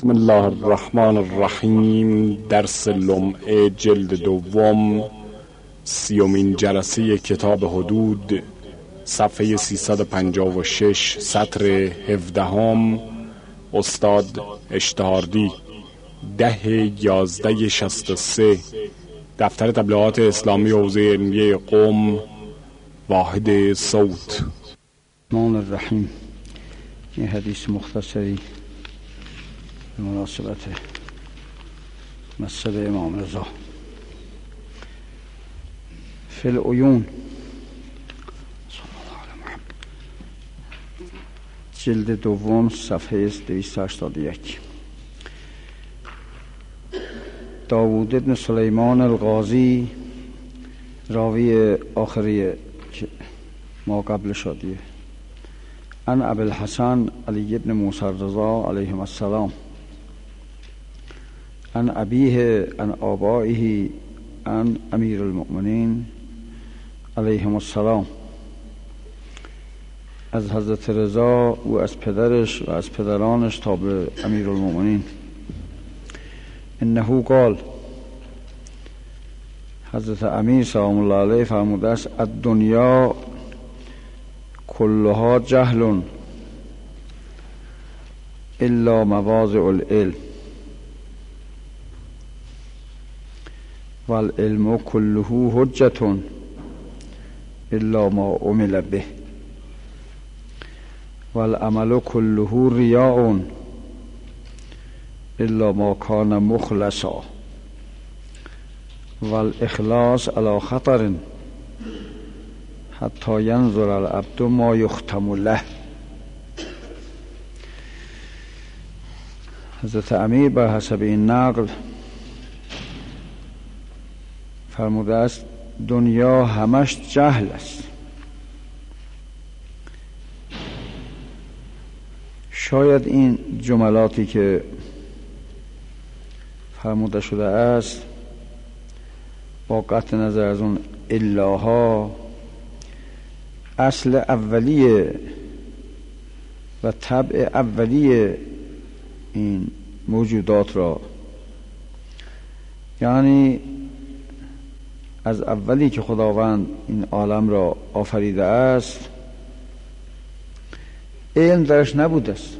بسم الله الرحمن الرحیم. درس لمعه جلد دوم، 30مین جلسه کتاب حدود، صفحه 356، سطر 17. استاد اشتهاردی، 10/11/63. دفتر تبلیغات اسلامی حوزه علمیه قم، واحد صوت. الرحمن الرحیم. این حدیث مختصری به مناسبت مصب امام رضا. فی العیون، جلد دوم، صفحه 281. داوود ابن سلیمان القاضی، راوی آخری که ما قبل شدیه، عن ابی الحسن علی ابن موسی الرضا علیهم السلام، عن ابیه عن آبائه عن امیر المؤمنین علیهم السلام. از حضرت رضا و از پدرش و از پدرانش تا به امیر المؤمنین. انه قال، حضرت امیر سلام الله علیه فرموده است: الدنیا کلها جهل الا مواضع العلم والعلم كله حجة الا ما عمل به والعمل كله ریاء الا ما كان مخلصا والاخلاص على خطر حتی ینظر العبد ما یختم له. حضرت امیر بر حسب این نقل فرموده است دنیا همش جهل است. شاید این جملاتی که فرموده شده است با قطع نظر از اون الاها، اصل اولیه و طبع اولیه این موجودات را، یعنی از اولی که خداوند این عالم را آفریده است علم درش نبوده است،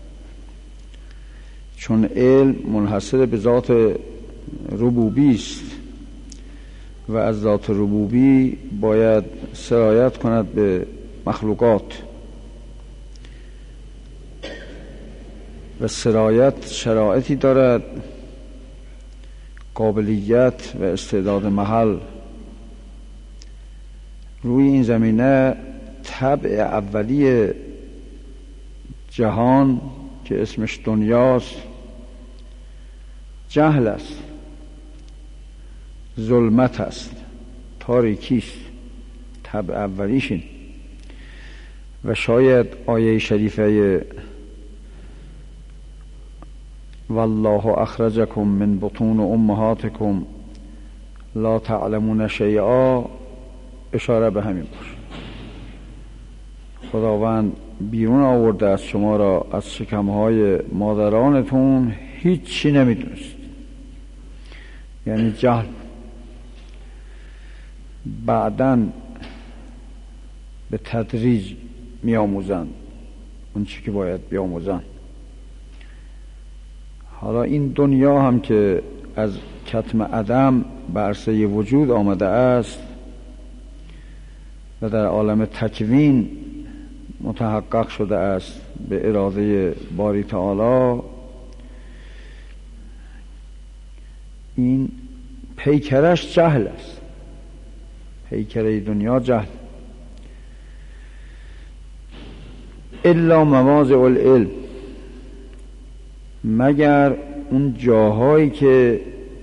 چون علم منحصر به ذات ربوبی است و از ذات ربوبی باید سرایت کند به مخلوقات و سرایت شرایطی دارد، قابلیت و استعداد محل. روی این زمینه طبع اولی جهان که اسمش دنیاست جهل است، ظلمت است، تاریکیست. طبع اولیشین. و شاید آیه شریفه والله اخرجکم من بطون امهاتکم لا تعلمون شیئا اشاره به همین باشه. خداوند بیرون آورده از شما را از شکمهای مادرانتون هیچی نمیدونست، یعنی جهل. بعداً به تدریج میآموزند اون چی که باید بیاموزند. حالا این دنیا هم که از کتم عدم به عرصه وجود آمده است و در عالم تکوین متحقق شده است به اراده باری تعالی، این پیکرش جهل است. پیکره دنیا جهل. الا مواضع العلم، مگر اون جاهایی که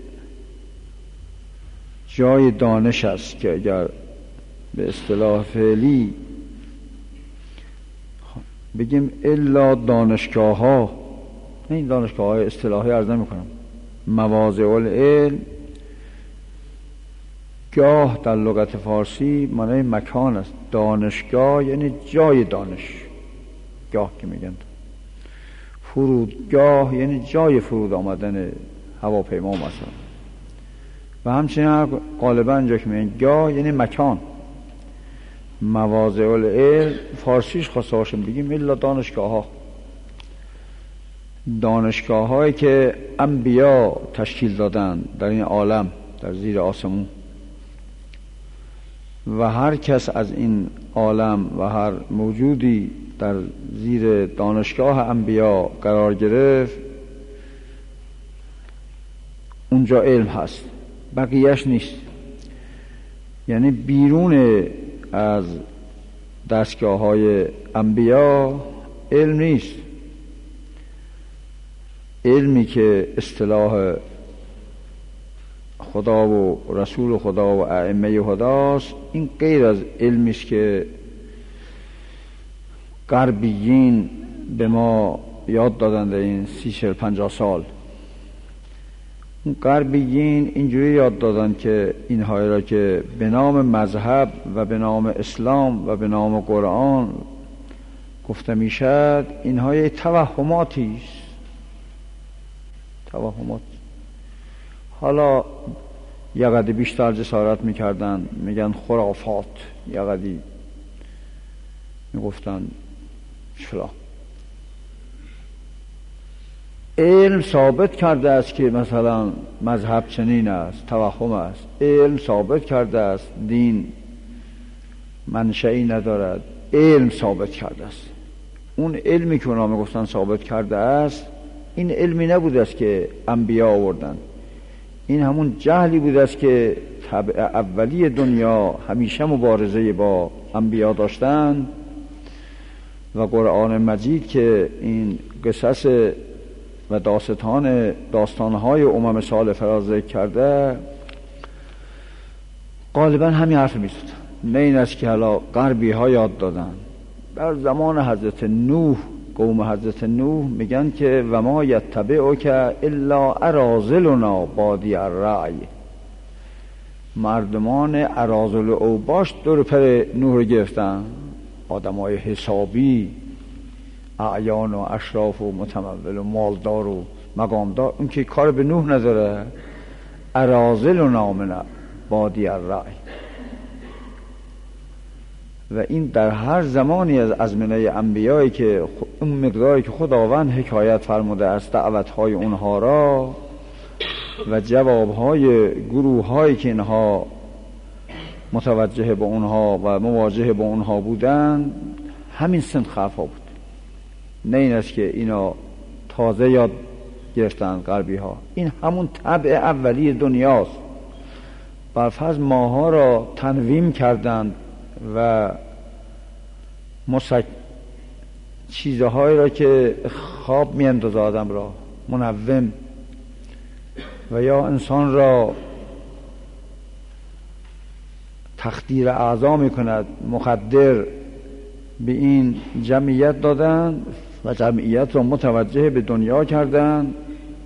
جای دانش است، که اگر به اصطلاح فعلی بگیم الا دانشگاه ها، این دانشگاه های اصطلاحی عرض نمی کنم، مواضع العلم گاه در لغت فارسی معنی مکان است. دانشگاه یعنی جای دانش، گاه که میگن فرودگاه یعنی جای فرود آمدن هواپیما مثلا، و همچنین غالبا اینجا که میگن گاه یعنی مکان. مواضع العلم فارسیش خواسته باشیم بگیم الا دانشگاه ها، دانشگاه هایی که انبیا تشکیل دادن در این عالم، در زیر آسمون، و هر کس از این عالم و هر موجودی در زیر دانشگاه انبیا قرار گرفت اونجا علم هست، بقیهش نیست. یعنی بیرون از دستگاه های انبیا علم نیست. علمی که اصطلاح خدا و رسول خدا و ائمه خداست، این غیر از علمی است که غربیین به ما یاد دادن در این 30-50 سال. اون غربیین اینجوری یاد دادن که اینهایی را که به نام مذهب و به نام اسلام و به نام قرآن گفته میشد، اینهای توهماتی است. توهمات. حالا یه قدری بیشتر جسارت میکردن، میگن خرافات، یه قدری میگفتن فلان. علم ثابت کرده است که مثلا مذهب چنین است، توهم است. علم ثابت کرده است دین منشئی ندارد. علم ثابت کرده است. اون علمی که اونا میگفتن ثابت کرده است، این علمی نبوده است که انبیا آوردن. این همون جهلی بوده است که طبع اولی دنیا همیشه مبارزه با انبیا داشتن، و قرآن مجید که این قصص و داستانهای امم صالحه را ذکر کرده، غالبا همین حرف میزد. نه این است که حالا غربی ها یاد دادن. در زمان حضرت نوح، قوم حضرت نوح میگن که و ما یتبعک الا اراذلنا بادی الرأی. مردمان اراذل اوباش دور پر نوح رو گرفتن، آدمای حسابی، اعیان و اشراف و متمول و مالدار و مقامدار. اون که کار به نوح نداره. اراذلنا من بادی الرأی. و این در هر زمانی از ازمنه انبیایی که اون مقداری که خداوند حکایت فرموده از دعوتهای اونها را و جوابهای گروههایی که اینها متوجه به اونها و مواجه با اونها بودن، همین صنف ها بود. نه این است که اینا تازه یاد گرفتن غربی ها. این همون طبع اولی دنیاست. برفرض ماها را تنویم کردند و چیزهایی را که خواب میاندازه آدم را، منوم، و یا انسان را تخدیر اعضا میکند، مخدر، به این جمعیت دادن و جمعیت را متوجه به دنیا کردن.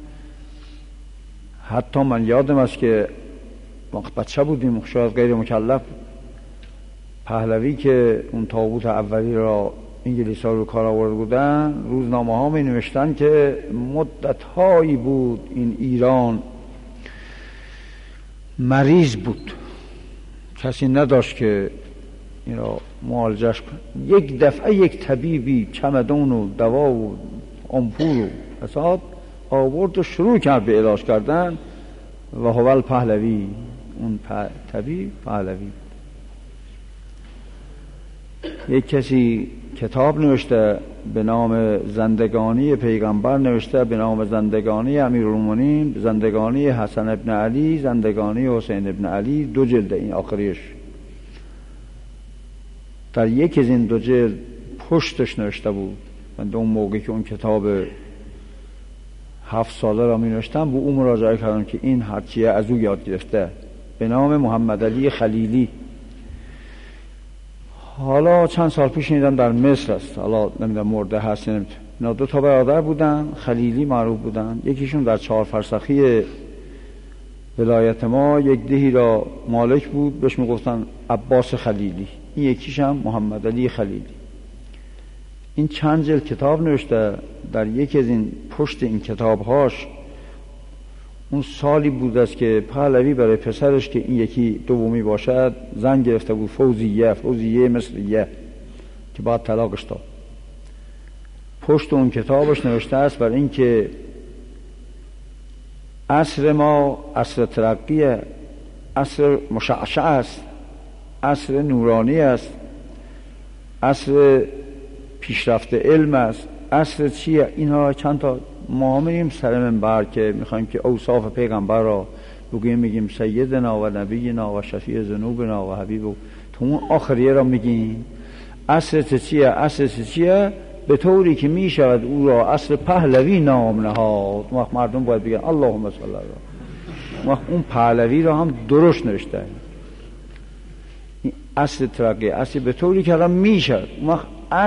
حتی من یادم است که وقت بچه بودیم، شاید غیر مکلف، پهلوی که اون تابوت اولی را انگلیس ها رو کار آورده بودن، روزنامه ها می نوشتن که مدت هایی بود این ایران مریض بود، کسی نداشت که این را معالجش کنه. یک دفعه یک طبیبی چمدون و دوا و آمپول و حساب آورد و شروع کرد به علاج کردن، و هوال پهلوی، اون طبیب پهلوی. یک کسی کتاب نوشته به نام زندگانی پیغمبر، نوشته به نام زندگانی امیرالمومنین، زندگانی حسن ابن علی، زندگانی حسین ابن علی، 2 جلد این آخریش. در یک از این 2 جلد پشتش نوشته بود. من اون موقعی که اون کتاب 7 ساله را می نوشتم، به اون مراجعه کردم که این هرچیه از او یاد گرفته، به نام محمد علی خلیلی. حالا چند سال پیش شنیدم در مصر است، حالا نمیدونم مرده هست نمیدونم. اینا 2 تا برادر بودن، خلیلی معروف بودن. یکیشون در 4 فرسخی ولایت ما یک دهی را مالک بود، بهش میگفتن عباس خلیلی. این یکیش هم محمد علی خلیلی. این چند جلد کتاب نوشته. در یکی از این پشت این کتابهاش اون سالی بود است که پهلوی برای پسرش که این یکی دومی باشد زن گرفته بود، فوزیه مصریه که بعد طلاقش داد. پشت اون کتابش نوشته است بر این که عصر ما عصر ترقیه، عصر مشعشع است، عصر نورانی است، عصر پیشرفت علم است. عصر چیه؟ اینها چند تا ما میریم سر منبر که میخوایم که اوصاف پیغمبر را بگیم، میگیم سیدنا و نبینا و شفیع ذنوبنا و حبیب، تو اون آخریه را میگیم. عصر چیه؟ عصر چیه؟ به طوری که میشود او را عصر پهلوی نام نهاد. وقت مردم باید بگن اللهم صل علی. وقت اون پهلوی را هم درست نوشته. این عصر ترقی، عصر به طوری که الان میشود. وقت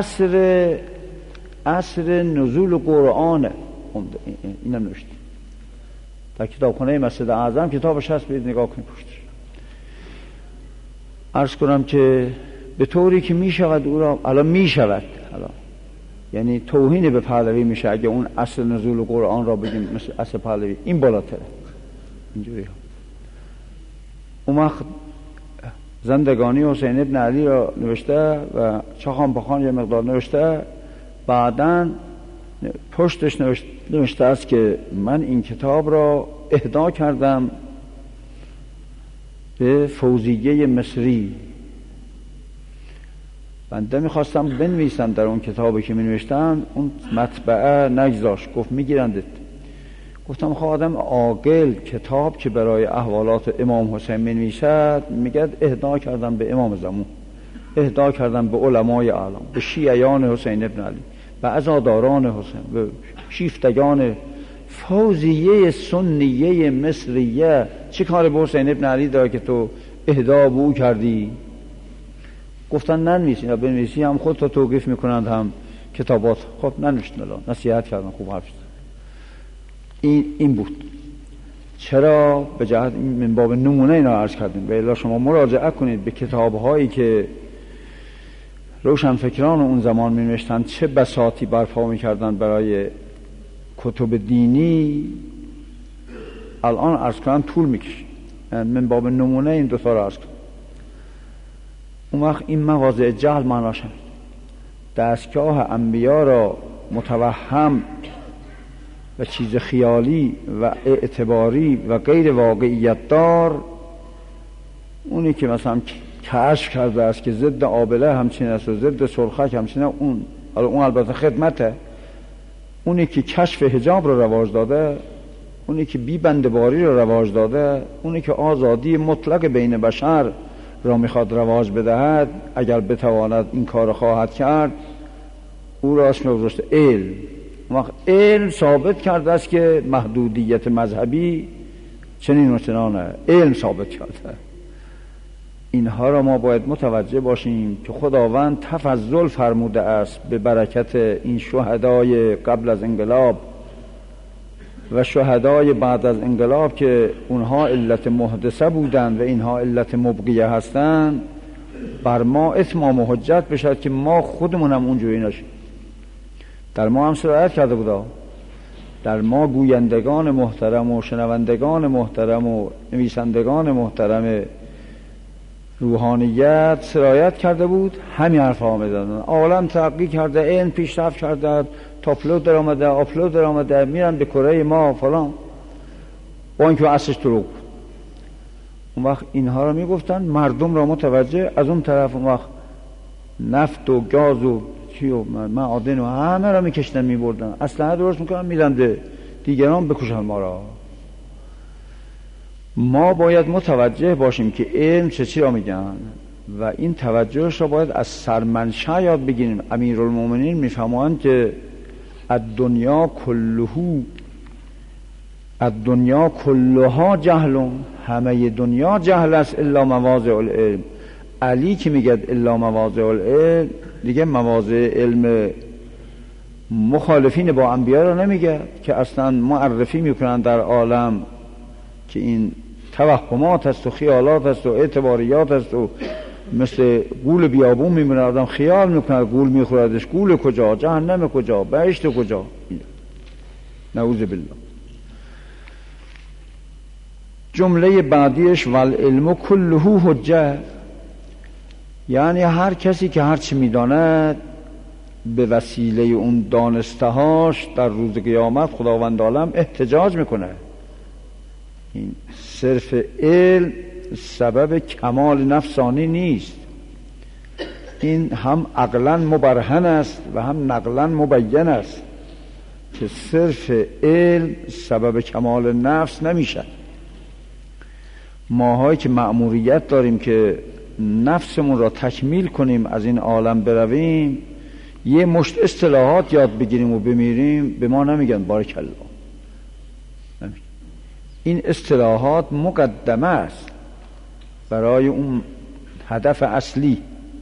عصر نزول قرآن اینم نوشته در کتابخانه مسجد اعظم، کتابش هست، برید نگاه کنید پشتش. عرض کنم که به طوری که میشود او را الان میشود، یعنی توهین به پهلوی میشه اگه اون اصل نزول قرآن را بگیم مثل اصل پهلوی، این بالاتره اینجوری ها. اون وقت زندگانی حسین ابن علی را نوشته و چاخان پخان یه مقدار نوشته. بعداً پشتش نوشته است که من این کتاب را اهدا کردم به فوزیه مصری. بنده میخواستم بنویسم در اون کتابی که می‌نوشتم، اون مطبعه نگذاشت، گفت میگیرندت. گفتم خب آدم عاقل کتاب که برای احوالات امام حسین می‌نویسد میگه اهدا کردم به امام زمان، اهدا کردم به علمای اعلام، به شیعیان حسین ابن علی، به عزاداران حسین، به شیفتگان. فوزیه سنیه مصریه چه کار به حسین ابن علی داره که تو اهدا به او کردی؟ گفتن ننویسی، یا بنویسی هم خود تا توقیف میکنند هم کتابات. خب ننوشتن، نصیحت کردن، خوب حرف شد. این بود. چرا؟ به جهت من باب نمونه اینا عرض کردیم. به الا شما مراجعه کنید به کتابهایی که روشنفکران اون زمان می نوشتن، چه بساطی برپا می کردن برای کتب دینی. الان عرض کردن طول می کشید. من باب نمونه این دوتا رو عرض کردم. اون وقت این مواضع جهل معناش هم دستگاه انبیا را متوهم و چیز خیالی و اعتباری و غیر واقعیت دار، اونی که مثلا کشف کرده است که ضد آبله همچین است و ضد سرخک همچین است، اون البته خدمته. اونی که کشف حجاب رو رواج داده، اونی که بی بنده‌باری رو رواج داده، اونی که آزادی مطلق بین بشر را میخواد رواج بدهد، اگر بتواند این کار خواهد کرد، او را اسم گذاشته علم. وقت علم ثابت کرده است که محدودیت مذهبی چنین و چنانه، علم ثابت کرده. اینها را ما باید متوجه باشیم که خداوند تفضل فرموده است به برکت این شهدای قبل از انقلاب و شهدای بعد از انقلاب که اونها علت محدثه بودند و اینها علت مبقیه هستند، بر ما اتمام و حجت بشد که ما خودمون هم اونجوری نشیم. در ما هم سرایت کرده بودا، در ما گویندگان محترم و شنوندگان محترم و نویسندگان محترم روحانیت سرایت کرده بود، همین حرف ها می‌زدن. عالم ترقی کرده، علم پیشرفت کرده، تاپلود در آمده، آپلود در آمده، میرن به کره ما فلان، با اینکه اصلش دروغ بود. اون وقت اینها رو میگفتن، مردم را متوجه. از اون طرف اون وقت نفت و گاز و چی و معادن و همه را میکشتن میبردن، اصلا درست میکنن میدن به دیگران بکشن ما را. ما باید متوجه باشیم که علم چی را میگن و این توجهش را باید از سرمنشأ یاد بگیریم. امیرالمومنین میفهمند که الدنیا کلها جهل، همه دنیا جهل است الا مواضع العلم. علی که میگه الا مواضع العلم، دیگه مواضع علم مخالفین با انبیا رو نمیگه که اصلا معرفی میکنن در عالم که این توهمات است و خیالات است و اعتباریات است و مثل گول بیابون میمونه، آدم خیال میکنه گول میخوردش، گول کجا، جهنم کجا، بهشت کجا. نعوذ بالله. جمله بعدیش والعلم کله حجه، یعنی هر کسی که هر چی میداند به وسیله اون دانستهاش در روز قیامت خداوند عالم احتجاج میکنه. این صرف علم سبب کمال نفسانی نیست، این هم عقلا مبرهن است و هم نقلا مبین است که صرف علم سبب کمال نفس نمیشه. ماهایی که مأموریت داریم که نفسمون را تکمیل کنیم، از این عالم برویم، یه مشت اصطلاحات یاد بگیریم و بمیریم، به ما نمیگن بارک الله. این اصطلاحات مقدمه است برای اون هدف اصلی.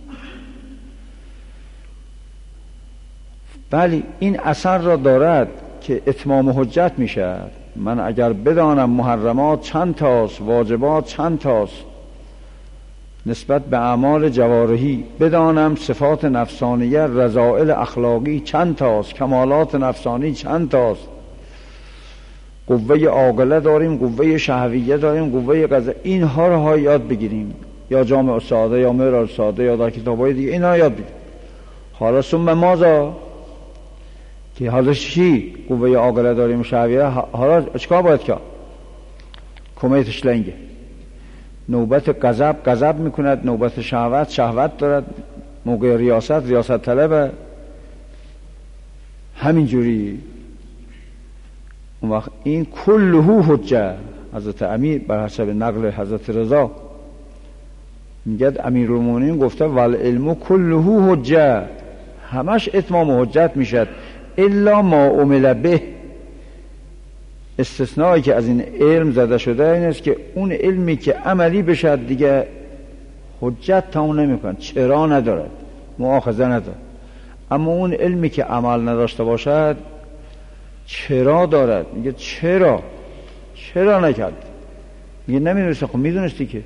ولی این اثر را دارد که اتمام حجت میشه. من اگر بدانم محرمات چند تاست، واجبات چند تاست نسبت به اعمال جوارحی، بدانم صفات نفسانیه، رذائل اخلاقی چند تاست، کمالات نفسانی چند تاست، قوه عاقله داریم، قوه شهویه داریم، قوه قضا، اینها را یاد بگیریم، یا جامع الساده یا معراج الساده یا در کتاب‌های دیگه اینا یاد بگیریم. حالا ثم ماذا، که حالا چی؟ قوه عاقله داریم، شهویه، حالا چیکار باید کرد؟ کمیتش لنگه. نوبت غضب میکند، نوبت شهوت دارد، موقع ریاست طلبه، همینجوری. اون وقت این کله حجه. حضرت امیر بر حسب نقل حضرت رضا میگه امیرالمومنین گفته والعلم کله حجه، همش اتمام حجت میشد الا ما عمل به. استثنایی که از این علم زده شده این است که اون علمی که عملی بشد دیگه حجت تمام نمیکنه، چرا ندارد، مؤاخذه ندارد. اما اون علمی که عمل نداشته باشد چرا دارد. میگه چرا نکرد؟ میگه نمیدونسته. خب میدونستی که.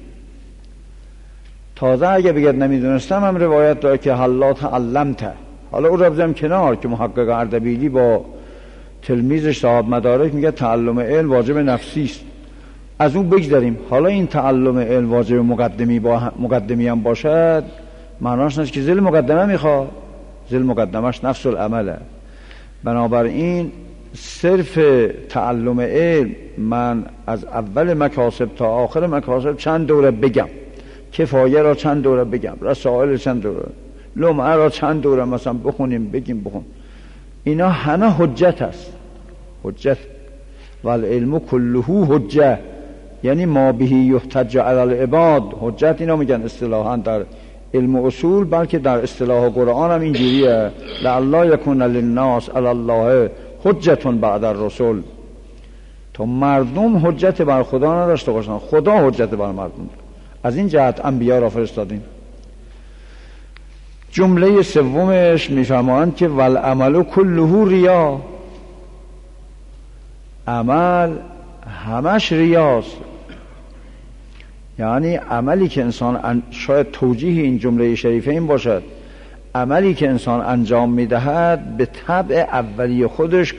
تازه اگه بگه نمیدونستم هم روایت داره که حلات علمته. حالا او را بزنیم کنار که محقق اردبیلی با تلمیذش صاحب مدارک میگه تعلم علم واجب نفسی است، از اون بگذاریم. حالا این تعلم علم واجب مقدمی هم باشد، معناش نیست که ذیل مقدمه میخواد، ذیل مقدمش نفس العمله. بنابراین صرف تعلم علم من از اول مکاسب تا آخر مکاسب چند دوره بگم، کفایه را چند دوره بگم، رسائل چند دوره، لمعه را چند دوره مثلا بخونیم بگیم اینا همه حجت است. حجت والعلم کله حجه، یعنی ما به یحتج علی العباد. حجت اینا میگن اصطلاحا در علم اصول، بلکه در اصطلاح قرآن هم اینجوریه، لعلی یکون للناس علی الله حجت بعد الرسل. تا مردم حجت بر خدا نداشته باشن، خدا حجت بر مردم. از این جهت انبیا را فرستادیم. جمله سومش میفرمایند که والعمل کله ریا، عمل همش ریاست. یعنی عملی که انسان شاید توجیه این جمله شریفه این باشد، عملی که انسان انجام میدهد به طبع اولی خودش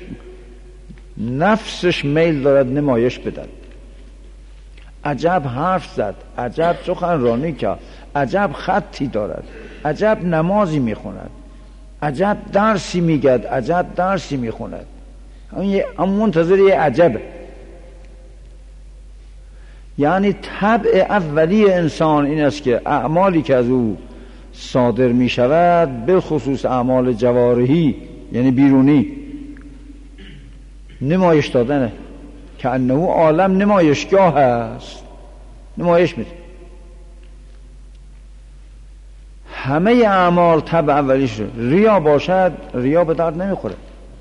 نفسش میل دارد نمایش بدهد. عجب حرف زد، عجب سخنرانی کرد، عجب خطی دارد، عجب نمازی میخوند، عجب درسی میگد، عجب درسی میخوند. اما منتظر یه عجبه. یعنی طبع اولی انسان این است که اعمالی که از او صادر می شود، به خصوص اعمال جوارحی یعنی بیرونی، نمایش دادنه، که انه عالم نمایشگاه است، نمایش میده. همه اعمال طبع اولیش ریا باشد، ریا به درد نمیخوره.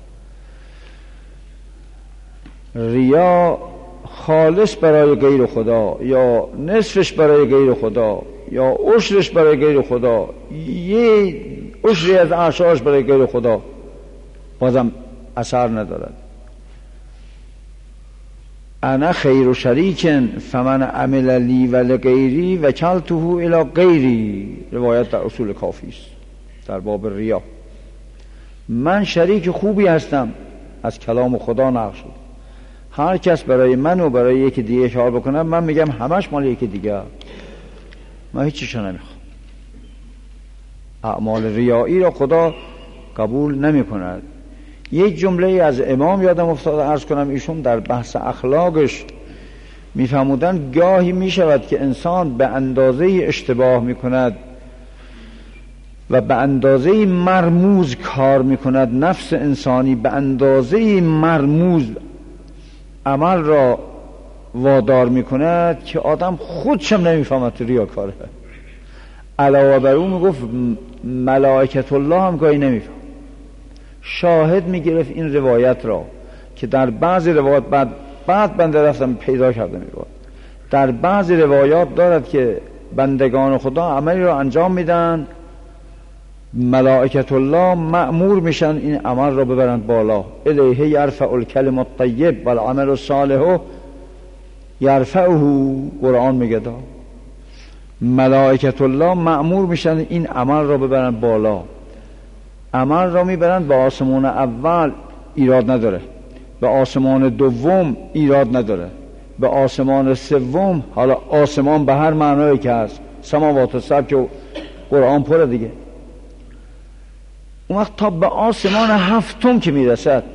ریا خالص برای غیر خدا، یا نصفش برای غیر خدا، یا عشرش برای غیر خدا، یه عشری از اعشارش برای غیر خدا، بازم اثر ندارد. انا خیر شریکن فمن عمل لی و لغیری وکلته الی غیری. روایت در اصول کافی است در باب ریا. من شریک خوبی هستم، از کلام خدا نقل شد. هر کس برای من و برای یکی دیگه کار بکنه من میگم همش مال یکی دیگه، من هیچیشو نمیخوام. اعمال ریایی را خدا قبول نمی کند. یک جمله از امام یادم افتاد عرض کنم، ایشون در بحث اخلاقش میفرمودن گاهی میشود که انسان به اندازه اشتباه میکند و به اندازه مرموز کار میکند، نفس انسانی به اندازه مرموز عمل را وادار میکند که آدم خودشم نمیفهمد ریاکاره. علاوه بر اون میگفت ملائکت الله هم گاهی نمیفهم. شاهد میگرفت این روایت را که در بعضی روایات بعد بنده رفتم پیدا کردم میگفت در بعضی روایات دارد که بندگان خدا عملی را انجام میدن، ملائکت الله مأمور میشن این عمل را ببرند بالا. الیه یرفع الکلم الطیب والعمل الصالح یرفعه. قرآن میگه دا ملائکت الله مأمور میشن این عمل را ببرند بالا. عمل را میبرند به آسمان اول، ایراد نداره. به آسمان دوم ایراد نداره. به آسمان سوم، حالا آسمان به هر معنایی که هست، سماوات السبع که قرآن پره دیگه. اون وقت تا به آسمان هفتم که میرسد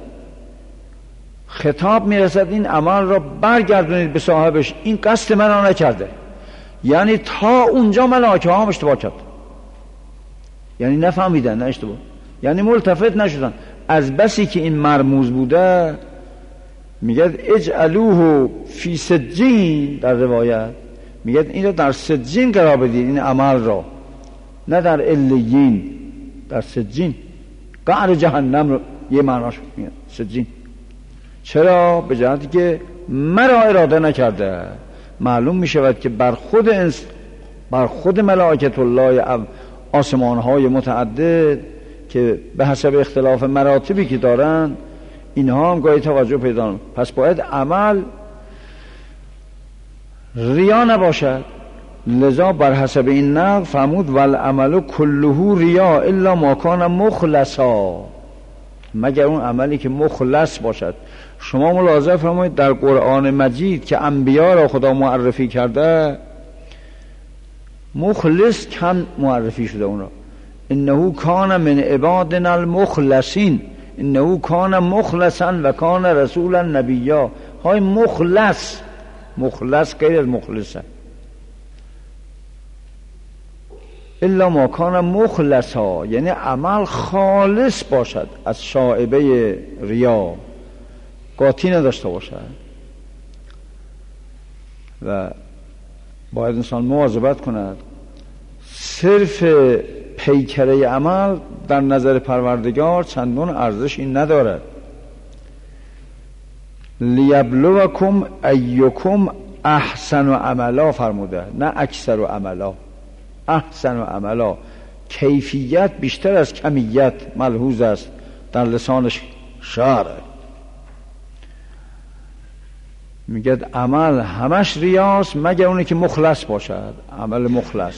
خطاب میرسد این عمل را برگردونید به صاحبش، این قصد من را نکرده. یعنی تا اونجا ملائکه هم اشتباه کرد، یعنی نفهمیدن، نه اشتباه، یعنی ملتفت نشدن. از بسی که این مرموز بوده میگه اجعلوه فی سجین، در روایت میگه این را در سجین قرار بدید، این عمل را، نه در علیین، در سجین. قعر جهنم رو یه معناش میگه سجین. چرا؟ به جهتی که مرا اراده نکرده. معلوم میشود که بر خود ملائکت الله آسمانهای متعدد که به حسب اختلاف مراتبی که دارن اینها هم گاهی توجه پیدا کنند. پس باید عمل ریا نباشد. لذا بر حسب این نقل فرمود والعمل کله ریا الا ما کان مخلصا، مگر اون عملی که مخلص باشد. شما ملاحظه فرمایید در قرآن مجید که انبیا را خدا معرفی کرده، مخلص کم معرفی شده اون را. انه کان من عبادنا المخلصین، انه کان مخلصا و کان رسولا نبیا. های مخلص غیر از مخلصه. الا ما کان مخلصا یعنی عمل خالص باشد، از شائبه ریا قاطی نداشته باشد. و باید انسان مواظبت کند. صرف پیکره عمل در نظر پروردگار چندان ارزشی ندارد. لیبلوکم ایکم احسن عملا فرموده، نه اکثر عملا، احسن عملا. کیفیت بیشتر از کمیت ملحوظ است در لسان شعر. میگه عمل همش ریاست مگر اونی که مخلص باشد، عمل مخلص.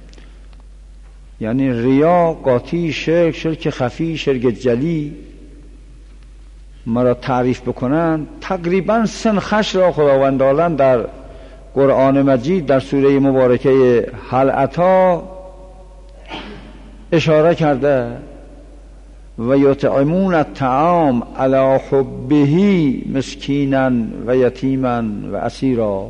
یعنی ریا، قاطی، شرک خفی، شرک جلی مرا تعریف بکنن. تقریبا سنخش را خداوند عالم در قرآن مجید در سوره مبارکه هل اتی اشاره کرده و یطعمون الطعام علی حبه مسکینا و یتیما و اسیرا.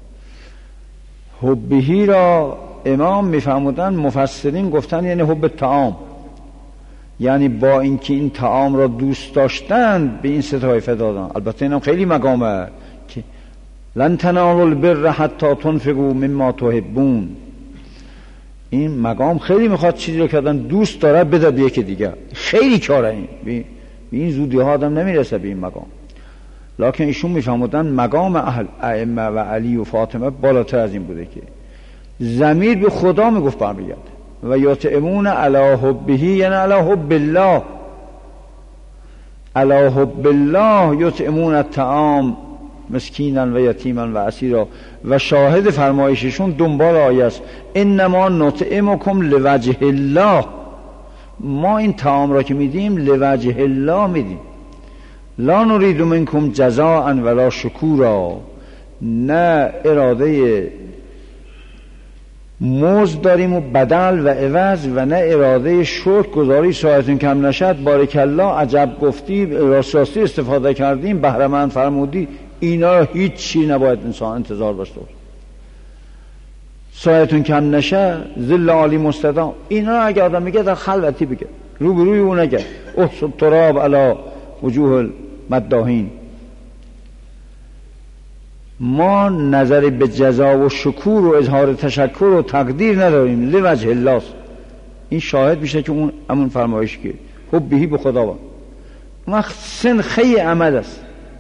حبه را امام میفهمودن، مفسرین گفتن یعنی حب الطعام، یعنی با اینکه این طعام را دوست داشتن به این سه طایفه دادن. البته اینم خیلی مقامه که لن تنالوا البر حتی تنفقوا مما تحبون. این مقام خیلی میخواد چیزی رو کردن دوست داره بده به یکی دیگه، خیلی کاره. این به این زودی ها آدم نمیرسه به این مقام. لکن ایشون میفهمودن مقام ائمه و علی و فاطمه بالاتر از این بوده که ضمیر به خدا میگفت برمیگرده. و یطعمون علی حبه یعنی علی حب الله، علی حب الله یطعمون الطعام مسکینا و یتیما و اسیرا و شاهد فرمایششون دنبال آیه است انما نطعمکم لوجه الله، ما این طعام را که میدیم لوجه الله میدیم، لا نرید منکم جزاء ولا شکورا، نه اراده مزد داریم و بدل و عوض و نه اراده شکر گذاری. ساعتون کم نشد، بارک الله، عجب گفتی، راستی استفاده کردیم، بهره‌مند فرمودی، اینا هیچ چی نباید انسان انتظار داشته باشه. ساعتون کم نشه، ذل عالی مستدام، اینا اگه آدم میگه در خلوتی بگه، روبروی اون نگه، احسب تراب علی وجوه المداحین. ما نظری به جزا و شکور و اظهار تشکر و تقدیر نداریم، لوجه الله. این شاهد میشه که اون همون فرمایش که حبی به خداوند ما سنخه عمل است.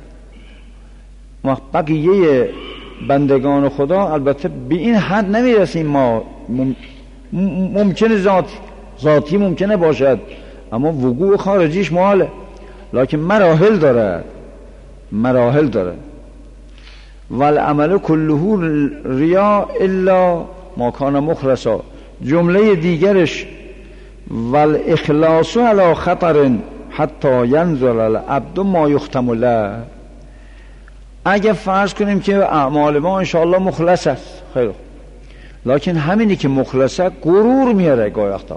ما بقیه بندگان خدا البته به این حد نمیرسیم، ما ممکنه ذاتی ممکنه باشد اما وقوع خارجیش محاله، لکن مراحل داره. والعمل کله ریا الا ما کان مخلصا، جمله دیگرش والاخلاص علی خطر حتی ینظر العبد ما یختم له. اگه فرض کنیم که اعمال ما انشاءالله مخلص است، خیر، لکن همینی که مخلصه غرور میاره. گاهی وقتا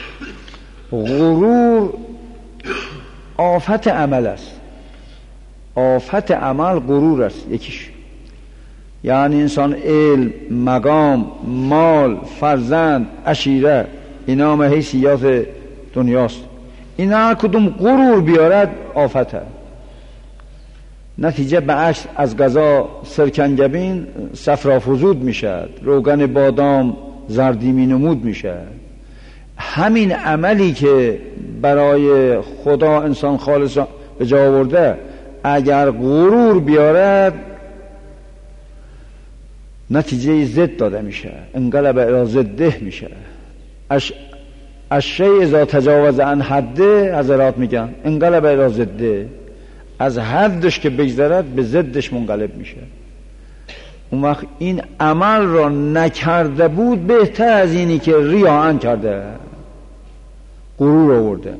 غرور آفت عمل است، آفت عمل غرور است یکیش. یعنی انسان علم، مقام، مال، فرزند، عشیره، اینا هم حیثیات دنیاست، اینا کدوم غرور بیارد آفته. نتیجه به عکس از قضا سرکنگبین صفرافزود میشد، روغن بادام زردیمی نمود میشد. همین عملی که برای خدا انسان خالص به جا آورده اگر غرور بیارد نتیجه ضد داده میشه، انقلب الی ضده میشه. الشیء اذا تجاوز عن حده، حضرات میگن انقلب الی ضده، از حدش که بگذرد به ضدش منقلب میشه. اون وقت این عمل را نکرده بود بهتر از اینی که ریاء کرده، غرور آورده.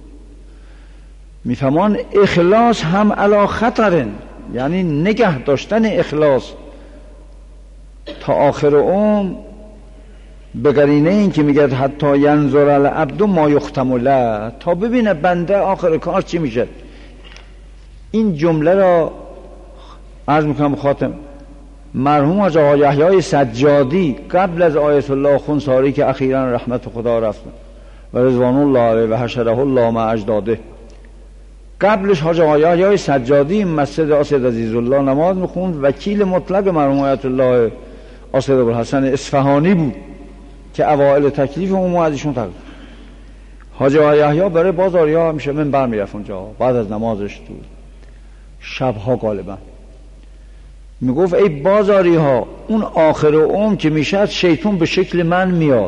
میفهمان اخلاص هم علی خطرن، یعنی نگه داشتن اخلاص تا آخر عمر، به قرینه این که میگه حتی ینظر العبد ما یختم له، تا ببینه بنده آخر کار چی میشه. این جمله را عرض میکنم خاتم مرحوم حاج آقا یحیی سجادی قبل از آیت الله خونساری که اخیراً رحمت خدا رفتن و رضوان الله علیه و حشره الله مع اجداده، قبلش حاج آقا یحیی سجادی مسجد اسد عزیزالله نماز میخوند، وکیل مطلق مرحوم آیت الله اسد ابوالحسن اصفهانی بود که اوائل تکلیف عموم از ایشون تقدیم. حاج آقا یحیی برای بازاریا همیشه منبر میرفت اونجا بعد از نمازش تو شبها غالبا میگفت ای بازاری ها، اون آخر عمر که میشه شیطان به شکل من میاد،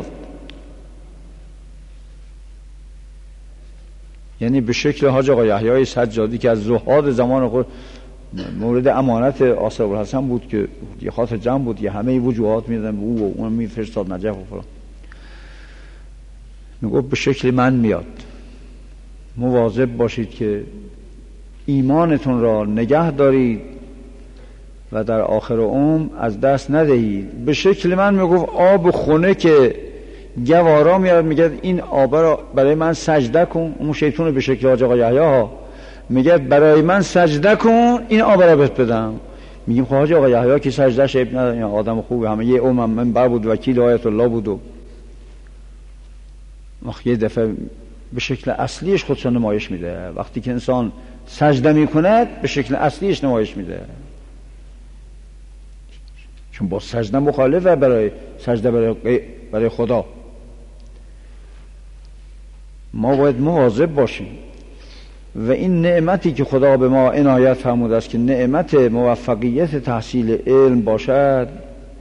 یعنی به شکل حاج آقا یحیی سجادی که از زهاد زمان خود مورد امانت آصف الحسن بود که یه خاطر جمع بود، یه همه وجوهات میدن به او و اون میفرستاد نجف و فلان. میگفت به شکل من میاد، مواظب باشید که ایمانتون را نگه دارید و در آخر عمر از دست ندهید. به شکل من میگفت آب خونه که گوارا میاد میگه این آب را برای من سجده کن، اون شیطون به شکل حاج آقا یحیی ها میگه برای من سجده کن این آب را بهت بدم. میگیم خب حاج آقا یحیی که سجده شیب نداره، آدم خوبه، همه یه عمر منبر بود، وکیل آیت الله بود و یه دفعه به شکل اصلیش خودشو نمایش میده. وقتی که انسان سجده میکنه به شکل اصلیش نمایش میده، چون با سجده مخالفه برای سجده برای خدا. ما باید مواظب باشیم و این نعمتی که خدا به ما عنایت فرموده است که نعمت موفقیت تحصیل علم باشد،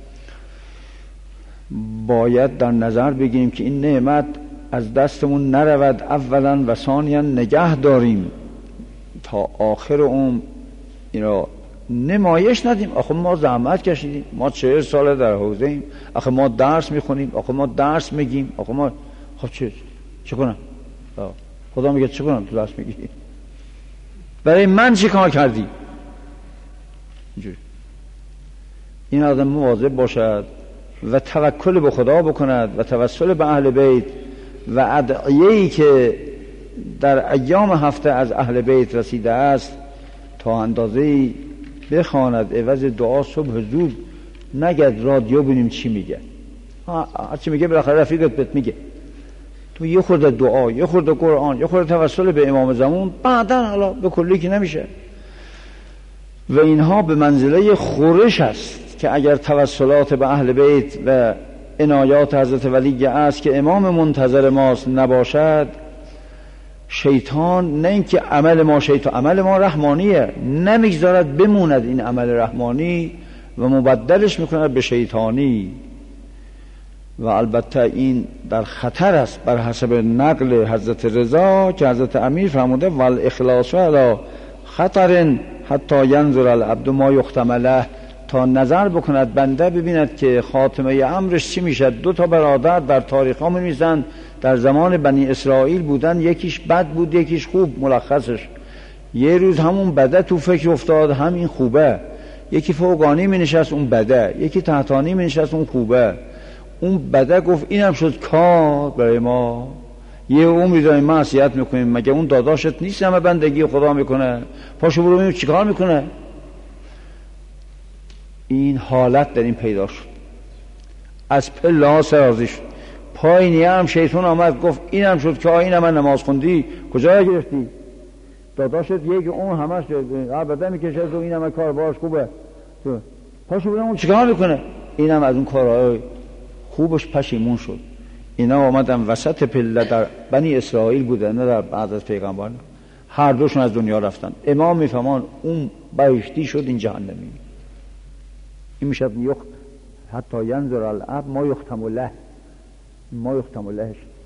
باید در نظر بگیریم که این نعمت از دستمون نرود، اولا و ثانیا نگه داریم تا آخر عمر این را نمایش ندیم. آخه ما زحمت کشیدیم، ما 40 ساله در حوزه ایم، آخه ما درس میخونیم، آخه ما درس میگیم، آخه ما خب چه کنم؟ خدا میگه چه کنم تو درس میگی؟ برای من چی کار کردی؟ اینجوری این آدم مواظب باشد و توکل به خدا بکند و توسل به اهل بیت و ادعیه‌ای که در ایام هفته از اهل بیت رسیده است تا اندازه‌ای بخواند. عوض دعا صبح زود نگد رادیو ببینیم چی میگه، هرچی میگه بالاخره رفیقت بهت میگه. تو یه خورده دعا، یه خورده قرآن، یه خورده توسل به امام زمان، بعداً حالا به کلی که نمیشه. و اینها به منزله خورش است که اگر توسلات به اهل بیت و عنایات حضرت ولی است که امام منتظر ماست نباشد، شیطان نه اینکه عمل ما عمل ما رحمانیه، نمیگذارد بموند این عمل رحمانی و مبدلش میکند به شیطانی. و البته این در خطر است بر حسب نقل حضرت رضا که حضرت امیر فرموده والاخلاص علی خطر حتی ینظر العبد ما یختم له، تا نظر بکند بنده ببیند که خاتمه امرش چی میشه. 2 برادر در تاریخ ها می‌نویسند در زمان بنی اسرائیل بودن، یکیش بد بود یکیش خوب. ملخصش یه روز همون بده تو فکر افتاد همین خوبه، یکی فوقانی می نشست اون بده، یکی تحتانی می نشست اون خوبه. اون بده گفت اینم شد کار برای ما، یه عمری داریم معصیت میکنیم، مگه اون داداشت نیست همه بندگی خدا میکنه؟ پاشو برو ببین چیکار میکنه. این حالت در این پیدا شد، از پله سرازی شد. پایینی هم شیطان آمد گفت اینم شد که اینم من نماز خوندی کجا گرفتی؟ داداشت یک اون همش عبده میکشه تو اینم کار باش خوبه، تو پاشو برو اون چیکار میکنه؟ اینم از اون کارهای خوبش پشیمون شد. اینا آمدن وسط پله، در بنی اسرائیل بودن نه در بعد از پیغمبر، هر دوشون از دنیا رفتن. امام میفهمان اون بهشتی شد این جهنمی. این میشه حتی ینظر العبد ما یختم له، ما یختم لهش